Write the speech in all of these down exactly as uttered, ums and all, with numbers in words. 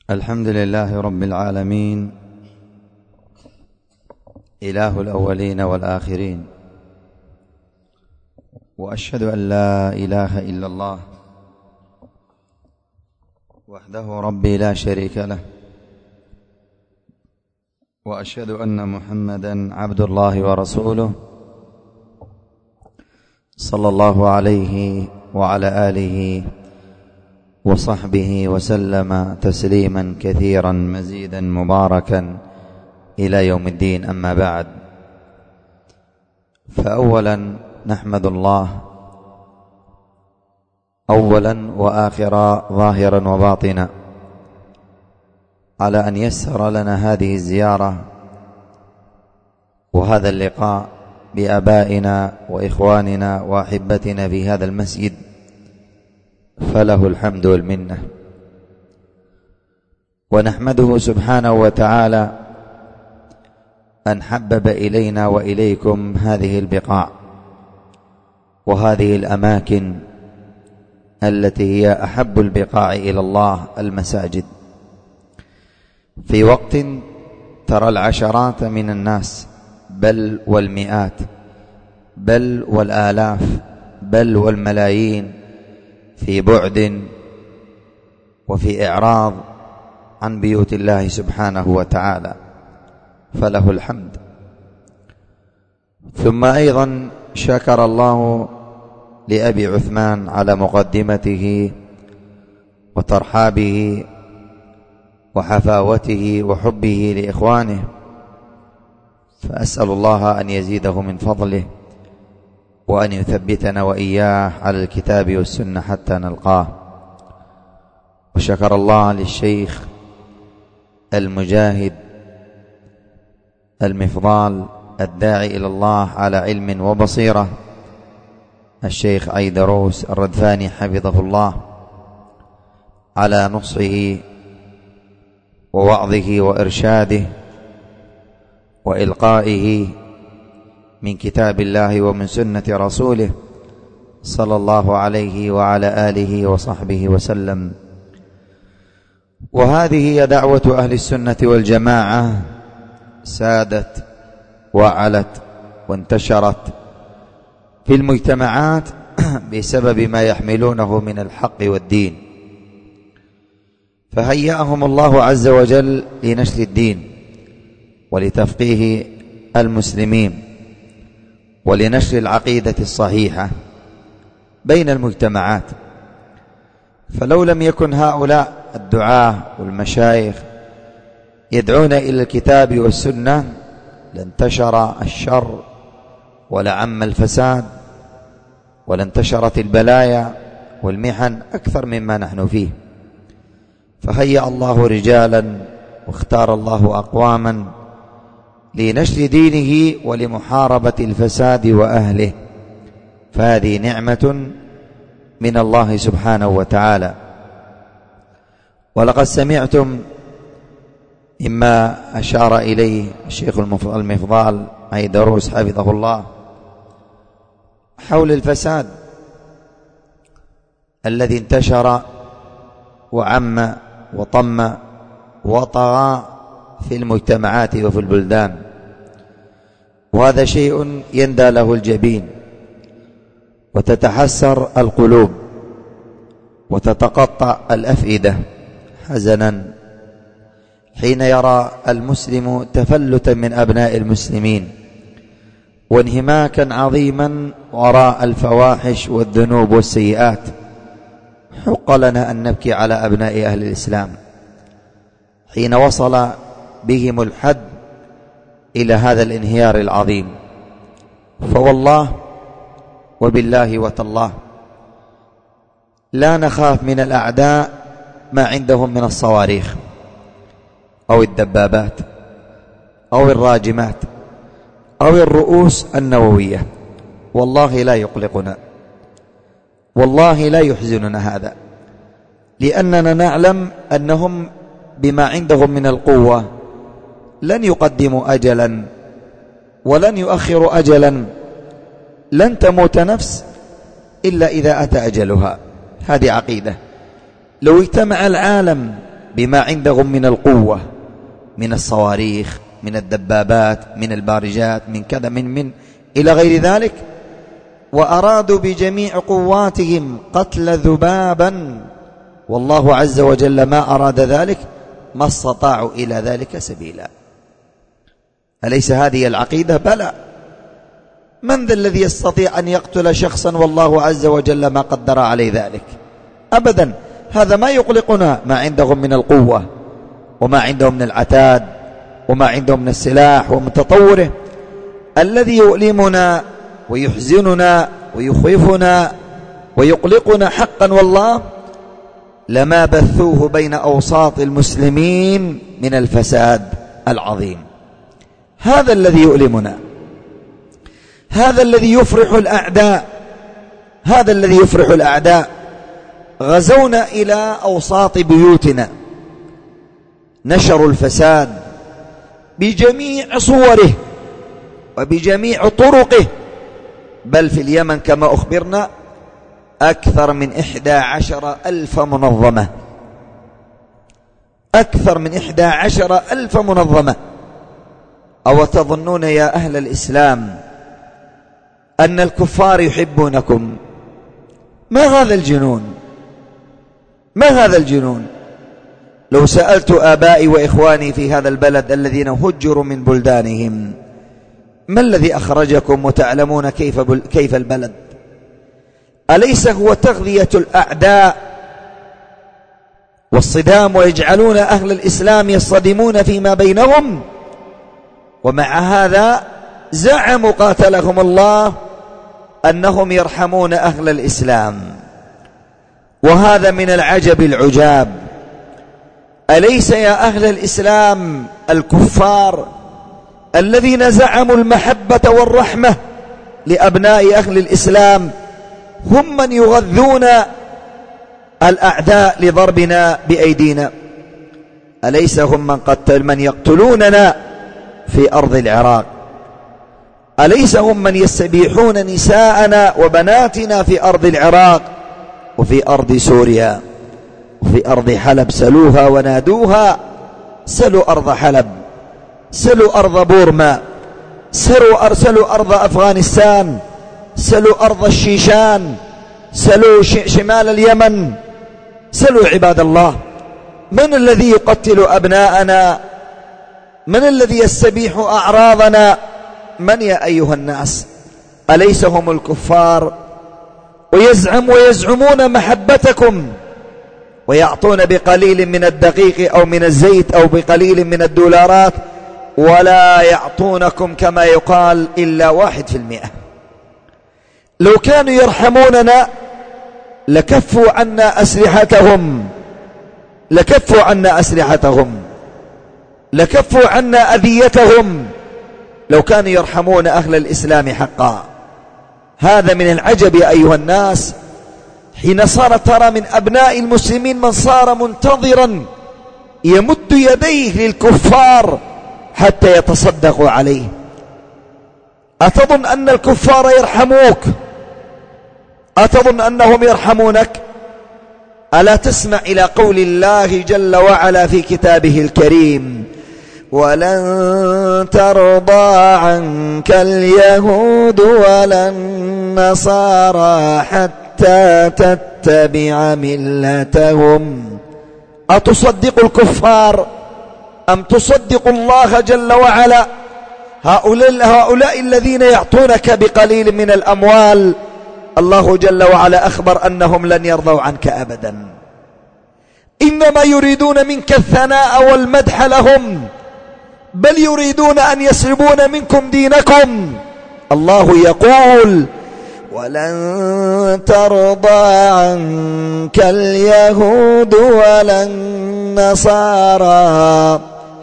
الحمد لله رب العالمين، إله الأولين والآخرين، وأشهد أن لا إله إلا الله وحده ربي لا شريك له، وأشهد أن محمدا عبد الله ورسوله صلى الله عليه وعلى آله وصحبه وسلم تسليما كثيرا مزيدا مباركا إلى يوم الدين. أما بعد، فأولا نحمد الله أولا وآخرا ظاهرا وباطنا على أن يسر لنا هذه الزيارة وهذا اللقاء بآبائنا وإخواننا وأحبتنا في هذا المسجد، فله الحمد والمنة. ونحمده سبحانه وتعالى أن حبب إلينا وإليكم هذه البقاع وهذه الأماكن التي هي أحب البقاع إلى الله، المساجد، في وقت ترى العشرات من الناس بل والمئات بل والآلاف بل والملايين في بعد وفي إعراض عن بيوت الله سبحانه وتعالى، فله الحمد. ثم أيضا شكر الله لأبي عثمان على مقدمته وترحابه وحفاوته وحبه لإخوانه، فأسأل الله أن يزيده من فضله وأن يثبتنا وإياه على الكتاب والسنة حتى نلقاه. وشكر الله للشيخ المجاهد المفضال الداعي إلى الله على علم وبصيرة، الشيخ عيدروس الردفاني حفظه الله، على نصحه ووعظه وإرشاده وإلقائه من كتاب الله ومن سنة رسوله صلى الله عليه وعلى آله وصحبه وسلم. وهذه هي دعوة أهل السنة والجماعة، سادت وعلت وانتشرت في المجتمعات بسبب ما يحملونه من الحق والدين، فهيأهم الله عز وجل لنشر الدين ولتفقيه المسلمين ولنشر العقيدة الصحيحة بين المجتمعات. فلو لم يكن هؤلاء الدعاة والمشايخ يدعون إلى الكتاب والسنة لانتشر الشر ولعم الفساد ولانتشرت البلايا والمحن أكثر مما نحن فيه. فهيأ الله رجالا واختار الله أقواما لنشر دينه ولمحاربة الفساد وأهله، فهذه نعمة من الله سبحانه وتعالى. ولقد سمعتم مما أشار إليه الشيخ المفضال عيدروس حفظه الله حول الفساد الذي انتشر وعم وطم وطغى في المجتمعات وفي البلدان، وهذا شيء يندى له الجبين وتتحسر القلوب وتتقطع الأفئدة حزنا حين يرى المسلم تفلتا من أبناء المسلمين وانهماكا عظيما وراء الفواحش والذنوب والسيئات. حق لنا أن نبكي على أبناء أهل الإسلام حين وصل بهم الحد إلى هذا الانهيار العظيم. فوالله وبالله وتالله لا نخاف من الأعداء ما عندهم من الصواريخ أو الدبابات أو الراجمات أو الرؤوس النووية، والله لا يقلقنا، والله لا يحزننا هذا، لأننا نعلم أنهم بما عندهم من القوة لن يقدموا أجلا ولن يؤخروا أجلا، لن تموت نفس إلا إذا أتى أجلها. هذه عقيدة. لو اجتمع العالم بما عندهم من القوة، من الصواريخ، من الدبابات، من البارجات، من كذا، من من إلى غير ذلك، وأرادوا بجميع قواتهم قتل ذبابا، والله عز وجل ما أراد ذلك، ما استطاعوا إلى ذلك سبيلا. أليس هذه العقيدة؟ بلى. من ذا الذي يستطيع أن يقتل شخصا والله عز وجل ما قدر عليه ذلك؟ أبدا. هذا ما يقلقنا، ما عندهم من القوة، وما عندهم من العتاد، وما عندهم من السلاح ومن تطوره. الذي يؤلمنا ويحزننا ويخوفنا ويقلقنا حقا والله لما بثوه بين أوساط المسلمين من الفساد العظيم. هذا الذي يؤلمنا، هذا الذي يفرح الأعداء، هذا الذي يفرح الأعداء. غزونا إلى أوساط بيوتنا، نشروا الفساد بجميع صوره وبجميع طرقه، بل في اليمن كما أخبرنا أكثر من إحدى عشر ألف منظمة، أكثر من إحدى عشر ألف منظمة. أو تظنون يا أهل الإسلام أن الكفار يحبونكم؟ ما هذا الجنون؟ ما هذا الجنون؟ لو سألت آبائي وإخواني في هذا البلد الذين هجروا من بلدانهم ما الذي أخرجكم وتعلمون كيف, كيف البلد، أليس هو تغذية الأعداء والصدام، ويجعلون أهل الإسلام يصطدمون فيما بينهم؟ ومع هذا زعموا قاتلهم الله أنهم يرحمون أهل الإسلام. وهذا من العجب العجاب. أليس يا أهل الإسلام الكفار الذين زعموا المحبة والرحمة لأبناء أهل الإسلام هم من يغذون الأعداء لضربنا بأيدينا؟ أليس هم من قتل من يقتلوننا في أرض العراق؟ أليس هم من يستبيحون نساءنا وبناتنا في أرض العراق وفي أرض سوريا وفي أرض حلب؟ سلوها ونادوها، سلوا أرض حلب، سلوا أرض بورما، سلوا أرسلوا أرض أفغانستان، سلوا أرض الشيشان، سلوا شمال اليمن، سلوا عباد الله. من الذي يقتل أبناءنا؟ من الذي يستبيح أعراضنا؟ من يا أيها الناس؟ أليس هم الكفار؟ ويزعم ويزعمون محبتكم ويعطون بقليل من الدقيق أو من الزيت أو بقليل من الدولارات، ولا يعطونكم كما يقال إلا واحد في المئة. لو كانوا يرحموننا لكفوا عنا أسلحتهم، لكفوا عنا أسلحتهم، لكفوا عنا أذيتهم، لو كانوا يرحمون أهل الإسلام حقا. هذا من العجب يا أيها الناس، حين صار ترى من أبناء المسلمين من صار منتظرا يمد يديه للكفار حتى يتصدقوا عليه. أتظن أن الكفار يرحموك؟ أتظن أنهم يرحمونك؟ ألا تسمع إلى قول الله جل وعلا في كتابه الكريم: ولن ترضى عنك اليهود ولا النصارى حتى تتبع ملتهم. أتصدق الكفار أم تصدق الله جل وعلا؟ هؤلاء, هؤلاء الذين يعطونك بقليل من الأموال الله جل وعلا أخبر أنهم لن يرضوا عنك أبدا، إنما يريدون منك الثناء والمدح لهم، بل يريدون أن يسلبون منكم دينكم. الله يقول: ولن ترضى عنك اليهود ولا النصارى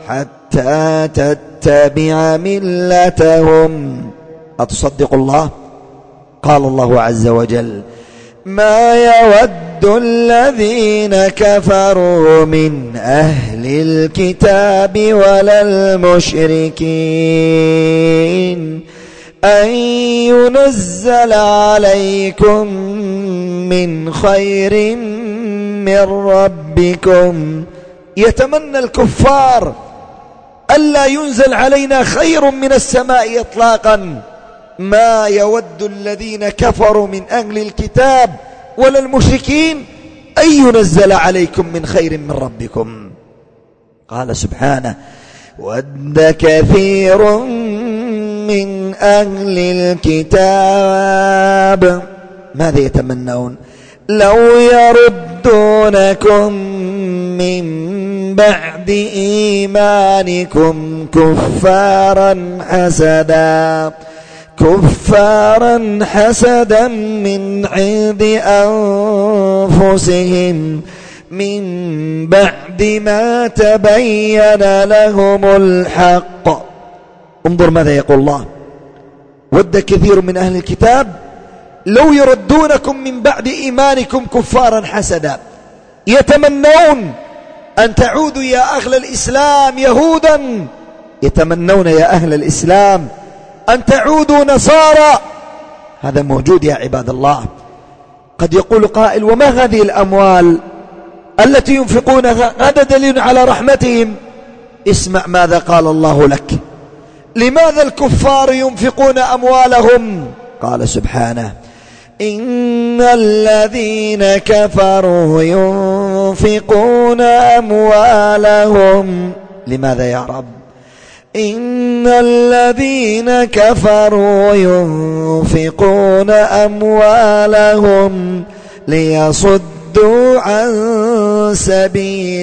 حتى تتبع ملتهم. أتصدق الله؟ قال الله عز وجل: ما يود الذين كفروا من أهل الكتاب ولا المشركين أن ينزل عليكم من خير من ربكم يتمنى الكفار ألا ينزل علينا خير من السماء إطلاقا. ما يود الذين كفروا من أهل الكتاب ولا المشركين أن ينزل عليكم من خير من ربكم. قال سبحانه: ود كثير من أهل الكتاب ماذا يتمنون؟ لو يردونكم من بعد إيمانكم كفارا حسدا كفارا حسدا من عند أنفسهم من بعد ما تبين لهم الحق. انظر ماذا يقول الله: ود كثير من أهل الكتاب لو يردونكم من بعد إيمانكم كفارا حسدا. يتمنون أن تعودوا يا أهل الإسلام يهودا، يتمنون يا أهل الإسلام أن تعودوا نصارى. هذا موجود يا عباد الله. قد يقول قائل: وما هذه الأموال التي ينفقونها؟ هذا دليل على رحمتهم. اسمع ماذا قال الله لك. لماذا الكفار ينفقون أموالهم؟ قال سبحانه: إن الذين كفروا ينفقون أموالهم. لماذا يا رب؟ إن الذين كفروا ينفقون أموالهم ليصدوا عن سبيل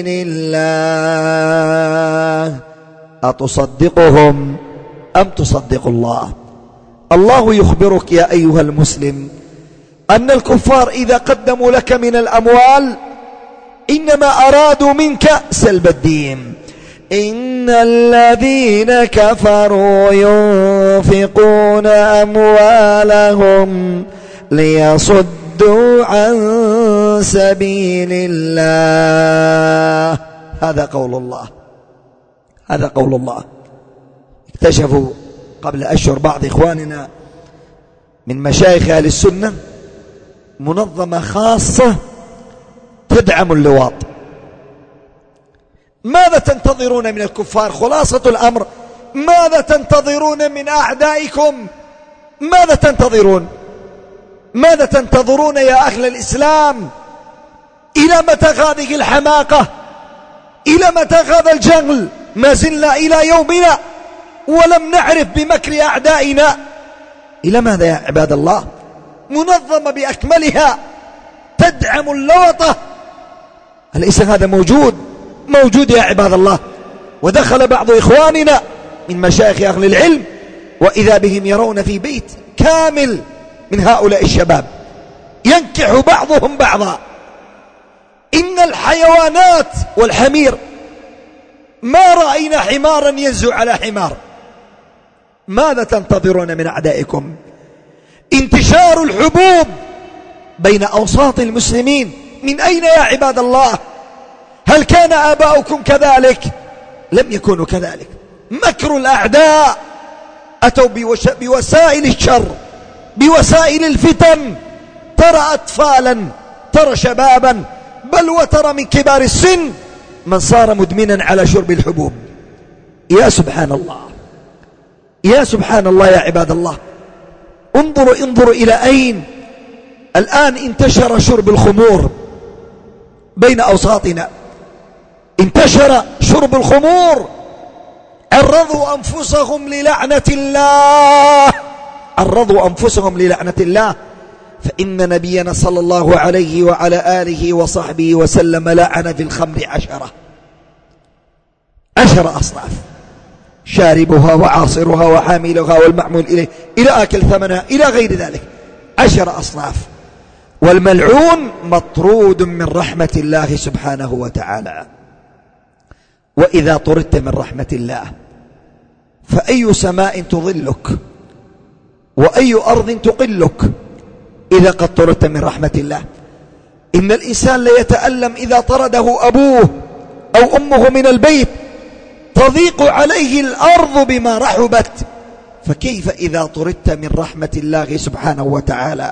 الله. أتصدقهم أم تصدق الله؟ الله يخبرك يا أيها المسلم أن الكفار إذا قدموا لك من الأموال إنما أرادوا منك سلب الدين. إن الذين كفروا ينفقون أموالهم ليصدوا عن سبيل الله. هذا قول الله، هذا قول الله. اكتشفوا قبل أشهر بعض إخواننا من مشايخ أهل السنة منظمة خاصة تدعم اللواط. ماذا تنتظرون من الكفار؟ خلاصة الأمر: ماذا تنتظرون من أعدائكم؟ ماذا تنتظرون؟ ماذا تنتظرون يا أهل الإسلام؟ إلى متى هذه الحماقة؟ إلى متى هذا الجهل؟ ما زلنا إلى يومنا ولم نعرف بمكر أعدائنا. إلى ماذا يا عباد الله؟ منظمة بأكملها تدعم اللوطة. أليس هذا موجود؟ موجود يا عباد الله. ودخل بعض إخواننا من مشايخ أهل العلم وإذا بهم يرون في بيت كامل من هؤلاء الشباب ينكح بعضهم بعضا. إن الحيوانات والحمير، ما رأينا حمارا ينزو على حمار. ماذا تنتظرون من أعدائكم؟ انتشار الحبوب بين أوساط المسلمين من أين يا عباد الله؟ هل كان آباؤكم كذلك؟ لم يكونوا كذلك. مكر الأعداء، أتوا بوسائل الشر، بوسائل الفتن. ترى أطفالا، ترى شبابا، بل وترى من كبار السن من صار مدمنا على شرب الحبوب. يا سبحان الله، يا سبحان الله يا عباد الله. انظروا انظروا إلى أين الآن انتشر شرب الخمور بين أوساطنا. انتشر شرب الخمور. عرضوا أنفسهم للعنة الله، عرضوا أنفسهم للعنة الله. فإن نبينا صلى الله عليه وعلى آله وصحبه وسلم لعن في الخمر عشرة عشر أصناف: شاربها وعاصرها وحاملها والمعمول إليه إلى آكل ثمنها إلى غير ذلك. عشر أصناف. والملعون مطرود من رحمة الله سبحانه وتعالى. وإذا طردت من رحمة الله فأي سماء تظلك وأي أرض تقلك إذا قد طردت من رحمة الله. إن الإنسان ليتألم إذا طرده أبوه أو أمه من البيت، تضيق عليه الأرض بما رحبت، فكيف إذا طردت من رحمة الله سبحانه وتعالى؟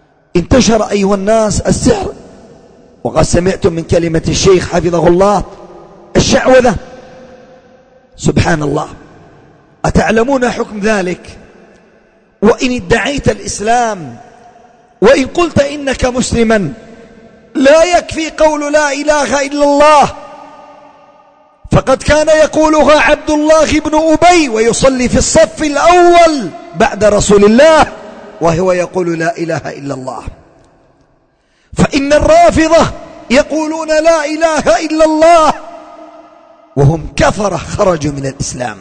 انتشر أيها الناس السحر، وقد سمعتم من كلمة الشيخ حفظه الله الشعوذة. سبحان الله. أتعلمون حكم ذلك؟ وإن ادعيت الإسلام وإن قلت إنك مسلما لا يكفي قول لا إله إلا الله، فقد كان يقولها عبد الله بن أبي ويصلي في الصف الأول بعد رسول الله وهو يقول لا إله إلا الله. فإن الرافضة يقولون لا إله إلا الله وهم كفرة خرجوا من الإسلام.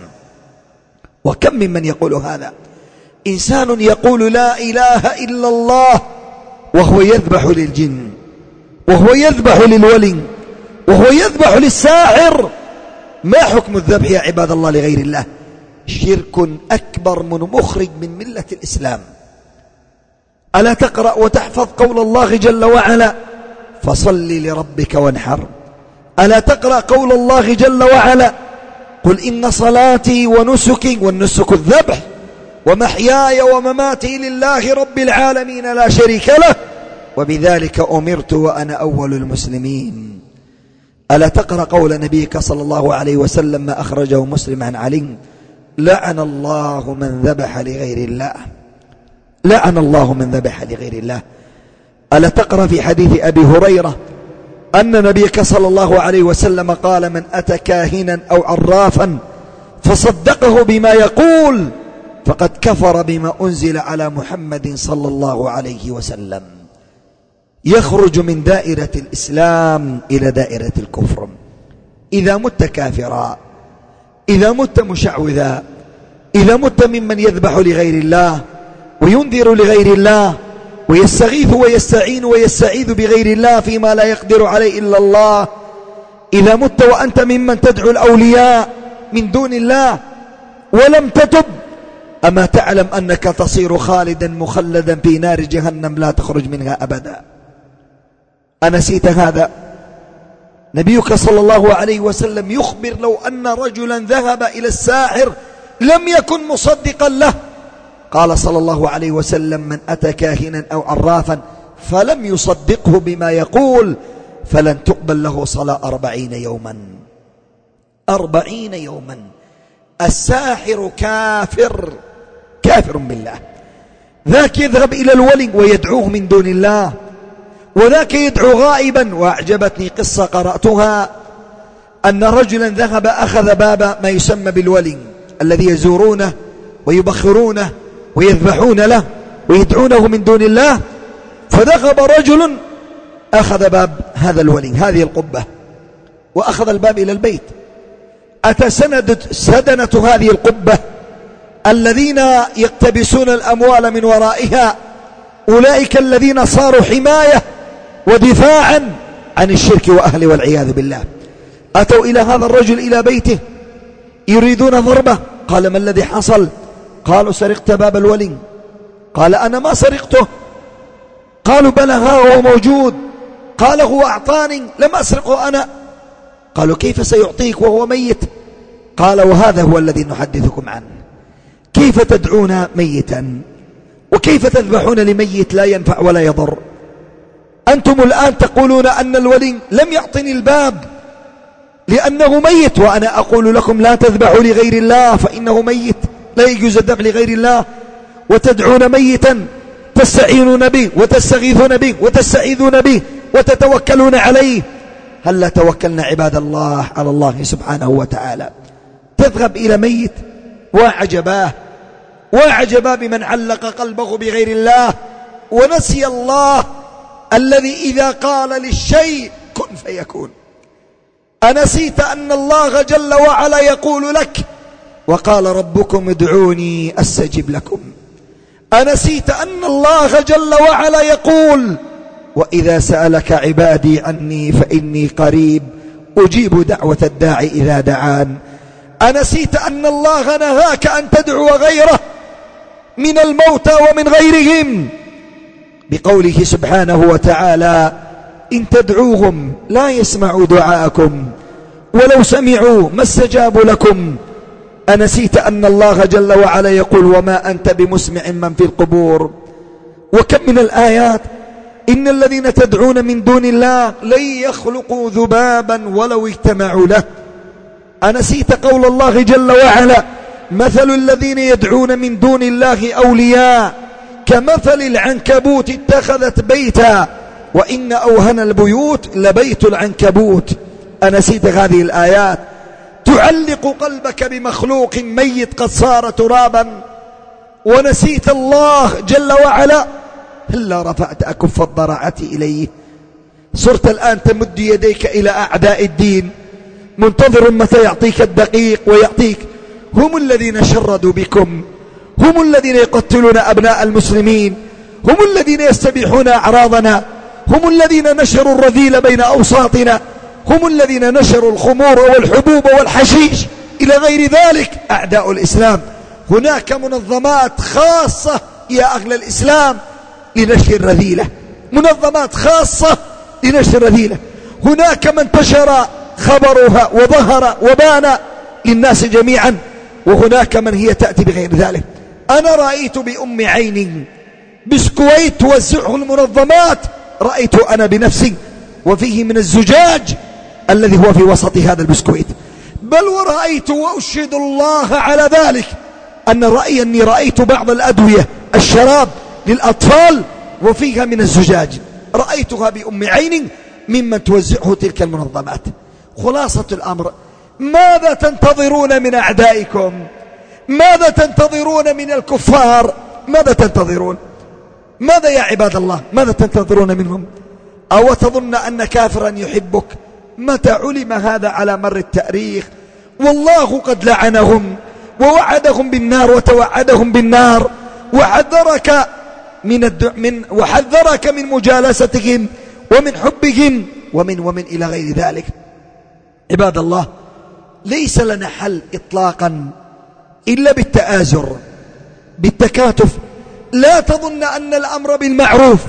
وكم ممن يقول هذا؟ إنسان يقول لا إله إلا الله وهو يذبح للجن، وهو يذبح للولي، وهو يذبح للساحر. ما حكم الذبح يا عباد الله لغير الله؟ شرك أكبر من مخرج من ملة الإسلام. ألا تقرأ وتحفظ قول الله جل وعلا فصل لربك وانحر؟ ألا تقرأ قول الله جل وعلا قل إن صلاتي ونسكي، والنسك الذبح، ومحياي ومماتي لله رب العالمين لا شريك له وبذلك أمرت وأنا أول المسلمين. ألا تقرأ قول نبيك صلى الله عليه وسلم ما أخرجه مسلم عن علي لعن الله من ذبح لغير الله، لعن الله من ذبح لغير الله. ألا تقرأ في حديث أبي هريرة أن نبيك صلى الله عليه وسلم قال من أتى كاهنا أو عرافا فصدقه بما يقول فقد كفر بما أنزل على محمد صلى الله عليه وسلم. يخرج من دائرة الإسلام إلى دائرة الكفر. إذا مت كافرا، إذا مت مشعوذا، إذا مت ممن يذبح لغير الله وينذر لغير الله ويستغيث ويستعين ويستعيذ بغير الله فيما لا يقدر عليه إلا الله، إذا مت وأنت ممن تدعو الأولياء من دون الله ولم تتب، أما تعلم أنك تصير خالدا مخلدا في نار جهنم لا تخرج منها أبدا؟ أنسيت هذا؟ نبيك صلى الله عليه وسلم يخبر لو أن رجلا ذهب إلى الساحر لم يكن مصدقا له. قال صلى الله عليه وسلم من أتى كاهنا أو عرافا فلم يصدقه بما يقول فلن تقبل له صلاة أربعين يوما. أربعين يوما. الساحر كافر، كافر بالله. ذاك يذهب إلى الولي ويدعوه من دون الله، وذاك يدعو غائبا. وأعجبتني قصة قرأتها أن رجلا ذهب أخذ باب ما يسمى بالولي الذي يزورونه ويبخرونه ويذبحون له ويدعونه من دون الله، فذهب رجل أخذ باب هذا الولي هذه القبة وأخذ الباب إلى البيت. أتى سدنة هذه القبة الذين يقتبسون الأموال من ورائها، أولئك الذين صاروا حماية ودفاعا عن الشرك وأهله والعياذ بالله. أتوا إلى هذا الرجل إلى بيته يريدون ضربه. قال ما الذي حصل؟ قالوا سرقت باب الولي. قال أنا ما سرقته. قالوا بلى ها هو موجود. قال هو أعطاني لم أسرقه أنا. قالوا كيف سيعطيك وهو ميت؟ قال وهذا هو الذي نحدثكم عنه. كيف تدعون ميتا وكيف تذبحون لميت لا ينفع ولا يضر؟ أنتم الآن تقولون أن الولي لم يعطني الباب لأنه ميت، وأنا أقول لكم لا تذبحوا لغير الله فإنه ميت لا يجوز الذبح لغير الله، وتدعون ميتا تستعينون به وتستغيثون به وتستعيذون به وتتوكلون عليه. هل لا توكلنا عباد الله على الله سبحانه وتعالى؟ تذهب إلى ميت. وعجباه وعجبا بمن علق قلبه بغير الله ونسي الله الذي إذا قال للشيء كن فيكون. أنسيت أن الله جل وعلا يقول لك وقال ربكم ادعوني أستجب لكم؟ أنسيت أن الله جل وعلا يقول وإذا سألك عبادي عني فإني قريب أجيب دعوة الداعي إذا دعان؟ أنسيت أن الله نهاك أن تدعو غيره من الموتى ومن غيرهم بقوله سبحانه وتعالى إن تدعوهم لا يسمعوا دعاءكم ولو سمعوا ما استجابوا لكم؟ أنسيت أن الله جل وعلا يقول وما أنت بمسمع من في القبور؟ وكم من الآيات إن الذين تدعون من دون الله لن يخلقوا ذبابا ولو اجتمعوا له أنسيت قول الله جل وعلا مثل الذين يدعون من دون الله أولياء كمثل العنكبوت اتخذت بيتا وإن أوهن البيوت لبيت العنكبوت. أنسيت هذه الآيات تعلق قلبك بمخلوق ميت قد صار ترابا ونسيت الله جل وعلا؟ هلا رفعت أكف الضراعة إليه. صرت الآن تمد يديك إلى أعداء الدين منتظر متى يعطيك الدقيق ويعطيك. هم الذين شردوا بكم، هم الذين يقتلون أبناء المسلمين، هم الذين يستبيحون أعراضنا، هم الذين نشروا الرذيل بين أوساطنا، هم الذين نشروا الخمور والحبوب والحشيش إلى غير ذلك. أعداء الإسلام. هناك منظمات خاصة يا أهل الإسلام لنشر الرذيلة، منظمات خاصة لنشر الرذيلة. هناك من انتشر خبرها وظهر وبان للناس جميعا، وهناك من هي تأتي بغير ذلك. أنا رأيت بأم عيني بسكويت توزعه المنظمات، رأيت أنا بنفسي، وفيه من الزجاج الذي هو في وسط هذا البسكويت. بل ورأيت وأشهد الله على ذلك أن رأي أني رأيت بعض الأدوية الشراب للأطفال وفيها من الزجاج، رأيتها بأم عيني ممن توزعه تلك المنظمات. خلاصة الأمر، ماذا تنتظرون من أعدائكم؟ ماذا تنتظرون من الكفار؟ ماذا تنتظرون؟ ماذا يا عباد الله؟ ماذا تنتظرون منهم؟ أو تظن أن كافرا يحبك؟ متى علم هذا على مر التاريخ؟ والله قد لعنهم ووعدهم بالنار وتوعدهم بالنار، وحذرك من الد... من وحذرك من مجالستهم ومن حبهم ومن ومن إلى غير ذلك. عباد الله، ليس لنا حل إطلاقا إلا بالتآزر، بالتكاتف. لا تظن أن الأمر بالمعروف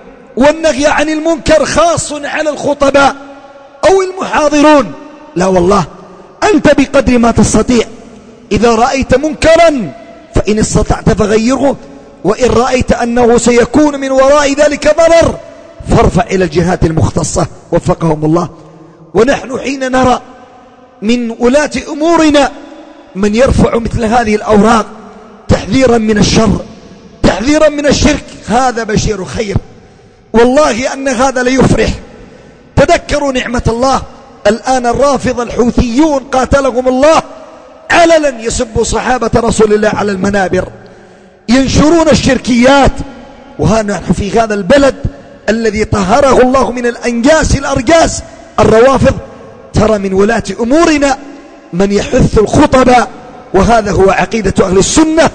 والنهي عن المنكر خاص على الخطباء أو المحاضرون، لا والله. أنت بقدر ما تستطيع، إذا رأيت منكرا فإن استطعت فغيره، وإن رأيت أنه سيكون من وراء ذلك ضرر فارفع إلى الجهات المختصة وفقهم الله. ونحن حين نرى من ولاة أمورنا من يرفع مثل هذه الأوراق تحذيرا من الشر، تحذيرا من الشرك، هذا بشير خير. والله أن هذا ليفرح. تذكروا نعمة الله. الآن الرافض الحوثيون قاتلهم الله علنا يسبوا صحابة رسول الله على المنابر، ينشرون الشركيات. وها نحن في هذا البلد الذي طهره الله من الأنجاس الأرجاس الروافض، ترى من ولاة أمورنا من يحث الخطباء، وهذا هو عقيدة أهل السنة،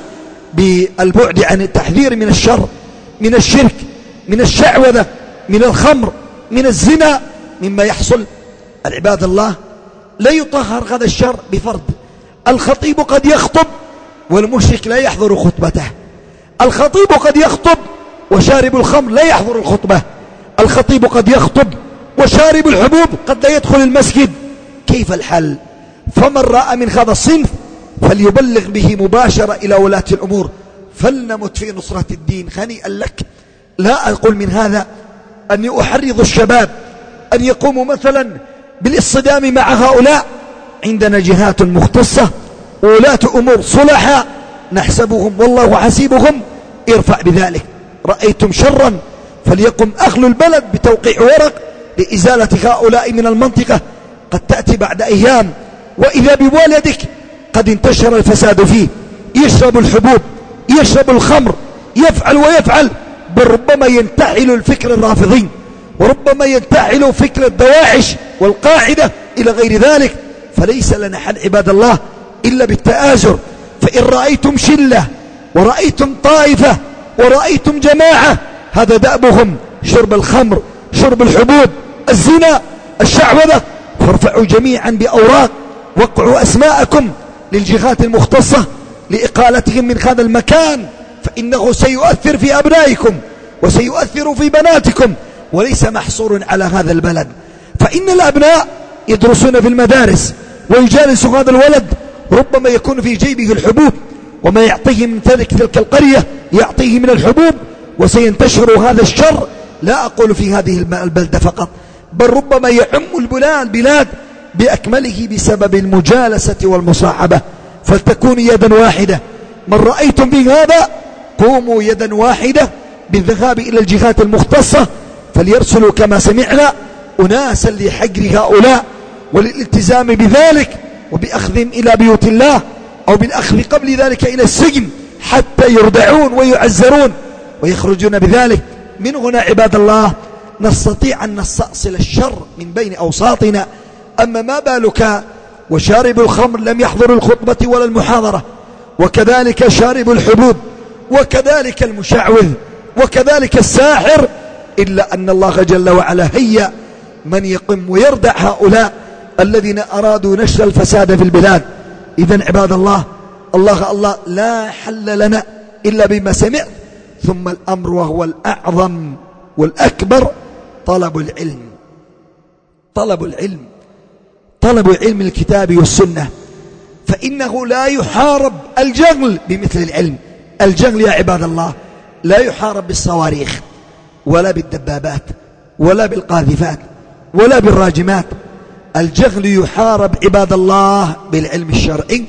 بالبعد عن التحذير من الشر، من الشرك، من الشعوذة، من الخمر، من الزنا، مما يحصل. العباد الله، لا يطهر هذا الشر بفرد. الخطيب قد يخطب والمشرك لا يحضر خطبته، الخطيب قد يخطب وشارب الخمر لا يحضر الخطبة، الخطيب قد يخطب وشارب الحبوب قد لا يدخل المسجد. كيف الحل؟ فمن رأى من هذا الصنف فليبلغ به مباشرة إلى ولاة الأمور، فلنمت في نصرة الدين. هنيئا لك. لا أقول من هذا أني أحرض الشباب أن يقوموا مثلا بالاصطدام مع هؤلاء. عندنا جهات مختصة وولاة أمور صلحاء نحسبهم والله حسيبهم، ارفع بذلك. رأيتم شرا فليقم أهل البلد بتوقيع ورق لإزالة هؤلاء من المنطقة. قد تأتي بعد أيام وإذا بوالدك قد انتشر الفساد فيه، يشرب الحبوب، يشرب الخمر، يفعل ويفعل، بل ربما ينتحل الفكر الرافضين، وربما ينتحل فكر الدواعش والقاعدة إلى غير ذلك. فليس لنا حل عباد الله إلا بالتآزر. فإن رأيتم شلة ورأيتم طائفة ورأيتم جماعة هذا دأبهم شرب الخمر، شرب الحبوب، الزنا، الشعوذة، فارفعوا جميعا بأوراق، وقعوا أسماءكم للجهات المختصة لإقالتهم من هذا المكان، فإنه سيؤثر في أبنائكم وسيؤثر في بناتكم، وليس محصور على هذا البلد. فإن الأبناء يدرسون في المدارس ويجالس هذا الولد ربما يكون في جيبه الحبوب، وما يعطيه من تلك تلك القرية يعطيه من الحبوب، وسينتشر هذا الشر. لا أقول في هذه البلدة فقط، بل ربما يعم البلاد بأكمله بسبب المجالسة والمصاحبة، فلتكون يدا واحدة. من رأيتم بهذا قوموا يدا واحدة بالذهاب إلى الجهات المختصة، فليرسلوا كما سمعنا أناسا لحجر هؤلاء وللالتزام بذلك وبأخذهم إلى بيوت الله، أو بالأخذ قبل ذلك إلى السجن حتى يردعون ويعزرون ويخرجون بذلك. من هنا عباد الله نستطيع أن نستأصل الشر من بين أوساطنا. أما ما بالك وشارب الخمر لم يحضر الخطبة ولا المحاضرة، وكذلك شارب الحبوب، وكذلك المشعوذ، وكذلك الساحر، إلا أن الله جل وعلا هيأ من يقم ويردع هؤلاء الذين أرادوا نشر الفساد في البلاد. إذن عباد الله الله الله لا حل لنا إلا بما سمعت. ثم الأمر وهو الأعظم والأكبر طلب العلم. طلب العلم طلب علم الكتاب والسنة، فإنه لا يحارب الجهل بمثل العلم. الجهل يا عباد الله لا يحارب بالصواريخ ولا بالدبابات ولا بالقاذفات ولا بالراجمات. الجهل يحارب عباد الله بالعلم الشرعي،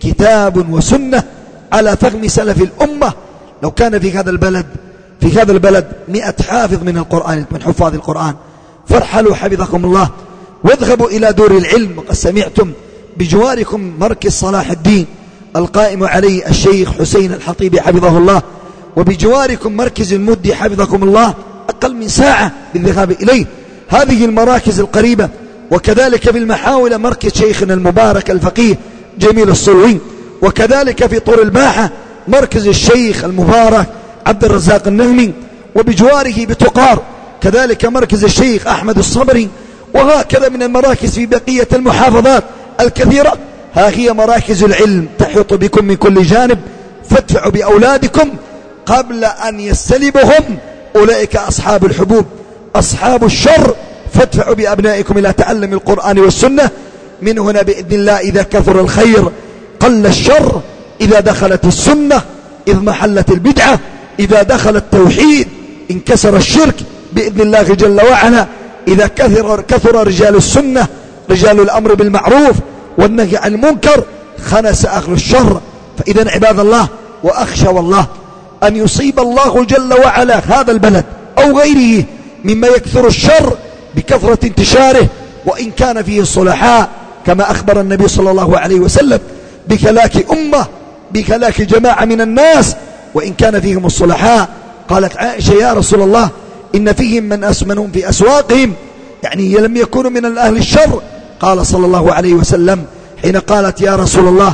كتاب وسنة على فهم سلف الأمة. لو كان في هذا البلد في هذا البلد مئة حافظ من القرآن من حفاظ القرآن فارحلوا حفظكم الله واذهبوا إلى دور العلم. وقد سمعتم بجواركم مركز صلاح الدين القائم عليه الشيخ حسين الحطيبي حفظه الله، وبجواركم مركز المدي حفظكم الله، أقل من ساعة بالذهاب إليه. هذه المراكز القريبة. وكذلك في المحاولة مركز شيخنا المبارك الفقيه جميل الصلوي، وكذلك في طور الباحة مركز الشيخ المبارك عبد الرزاق النهمي، وبجواره بتقار كذلك مركز الشيخ أحمد الصبري، وهكذا من المراكز في بقية المحافظات الكثيرة. ها هي مراكز العلم تحيط بكم من كل جانب، فادفعوا بأولادكم قبل أن يستلبهم أولئك أصحاب الحبوب أصحاب الشر، فادفعوا بأبنائكم إلى تعلم القرآن والسنة. من هنا بإذن الله إذا كثر الخير قل الشر، إذا دخلت السنة إذ محلت البدعة، إذا دخل التوحيد انكسر الشرك بإذن الله جل وعلا. إذا كثر, كثر رجال السنة رجال الأمر بالمعروف والنهي عن المنكر خنس أهل الشر. فإذا عباد الله وأخشى والله أن يصيب الله جل وعلا هذا البلد أو غيره مما يكثر الشر بكثرة انتشاره، وإن كان فيه الصلحاء كما أخبر النبي صلى الله عليه وسلم بهلاك أمة بهلاك جماعة من الناس وإن كان فيهم الصلحاء. قالت عائشة يا رسول الله إن فيهم من أسمنهم في أسواقهم، يعني لم يكونوا من أهل الشر. قال صلى الله عليه وسلم حين قالت يا رسول الله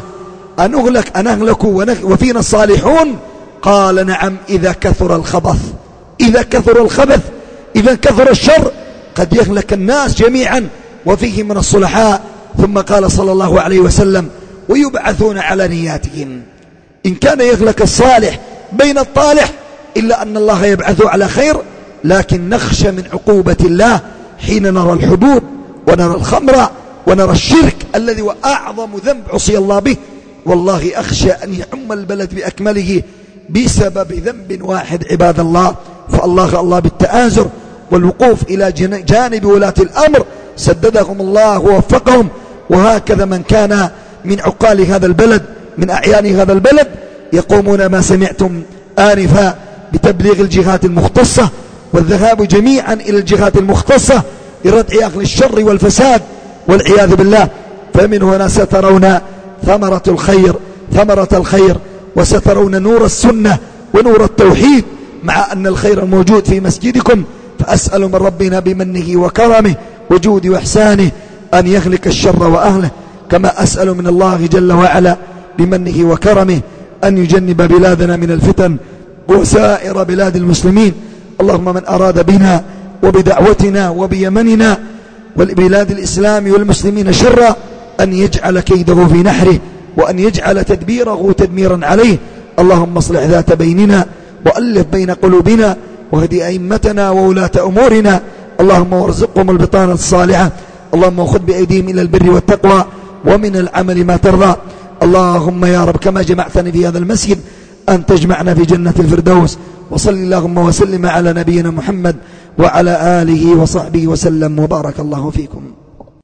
أنهلك أنهلك وفينا الصالحون؟ قال نعم إذا كثر الخبث إذا كثر الخبث إذا كثر الشر قد يهلك الناس جميعا وفيهم من الصلحاء. ثم قال صلى الله عليه وسلم ويبعثون على نياتهم. إن كان يهلك الصالح بين الطالح إلا أن الله يبعث على خير، لكن نخشى من عقوبة الله حين نرى الحبوب ونرى الخمر ونرى الشرك الذي هو أعظم ذنب عصي الله به. والله أخشى أن يعم البلد بأكمله بسبب ذنب واحد عباد الله. فالله الله بالتآزر والوقوف إلى جانب ولاة الأمر سددهم الله ووفقهم. وهكذا من كان من عقال هذا البلد من أعيان هذا البلد يقومون ما سمعتم آنفا بتبليغ الجهات المختصة والذهاب جميعا إلى الجهات المختصة لردع أهل الشر والفساد والعياذ بالله. فمن هنا سترون ثمرة الخير ثمرة الخير وسترون نور السنة ونور التوحيد، مع أن الخير موجود في مسجدكم. فأسأل من ربنا بمنه وكرمه وجود وإحسانه أن يهلك الشر وأهله، كما أسأل من الله جل وعلا بمنه وكرمه أن يجنب بلادنا من الفتن وسائر بلاد المسلمين. اللهم من أراد بنا وبدعوتنا وبيمننا والبلاد الإسلام والمسلمين شرا أن يجعل كيده في نحره وأن يجعل تدبيره تدميرا عليه. اللهم اصلح ذات بيننا وألف بين قلوبنا واهدي أئمتنا وولاة أمورنا. اللهم وارزقهم البطانة الصالحة. اللهم خذ بأيديهم إلى البر والتقوى ومن العمل ما ترضى. اللهم يا رب كما جمعتني في هذا المسجد أن تجمعنا في جنة الفردوس. وصل اللهم وسلم على نبينا محمد وعلى آله وصحبه وسلم وبارك الله فيكم.